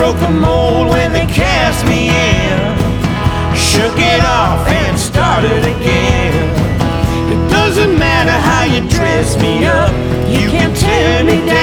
broke the mold when they cast me in. Shook it off and started again. It doesn't matter how you dress me up, you can tear me down.